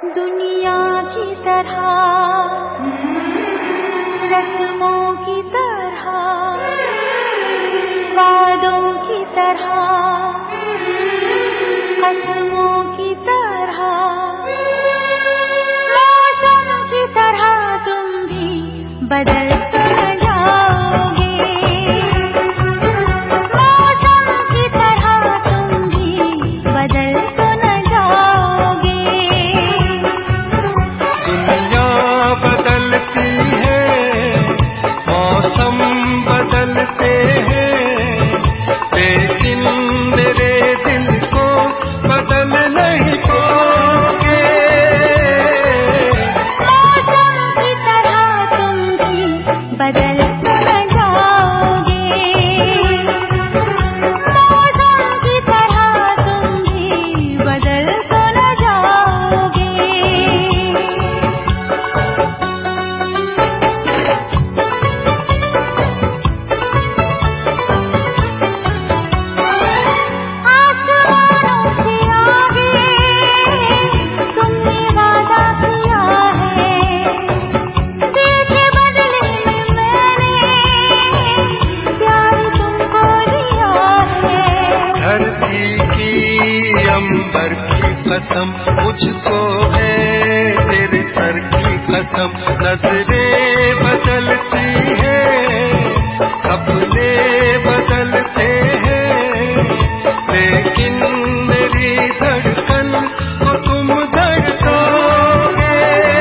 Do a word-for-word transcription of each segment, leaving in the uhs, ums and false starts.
दुनिया की तरह, रस्मों की तरह, वादों की तरह, कसमों की तरह, मौसम की तरह तुम भी बदल तो न जाओगे। मौसम की तरह तुम भी बदल तो न जाओगे। दुनिया बदलती है, मौसम बदलते हैं, लेकिन मेरे दिल को बदल नहीं पाओगे। मौसम की तरह तुम भी बदल तो न जाओगे। मौसम की तरह तुम भी बदल तो न जाओगे। आसमानों से आगे तुमने वादा किया है, दिल के बदले में मैंने प्यार तुमको दिया है। धरती की अंबर की कसम मुझको है, तेरे सर की कसम। नजरें बदलती है, सपने बदलते हैं, लेकिन मेरी धड़कन को तुम धड़काओगे।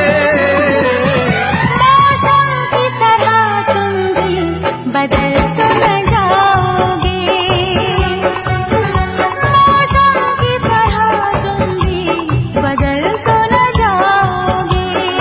मौसम की तरह तुम भी बदल तो न जाओगे। मौसम की तरह तुम भी बदल तो न जाओगे।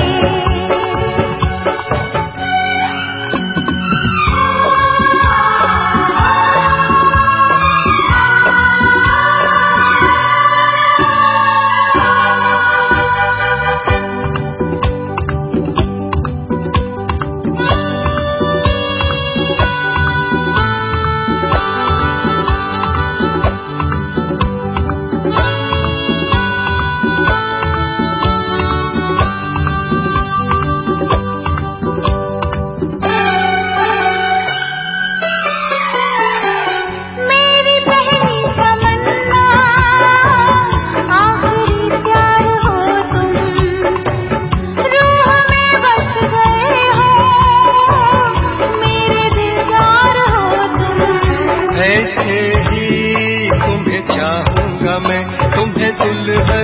मेरी पहली तमन्ना, आखिरी प्यार हो तुम, रूह में बस गए हो, मेरे दिलदार हो तुम। ऐसे ही तुम्हें चाहूंगा मैं, तुम्हें दुल्हन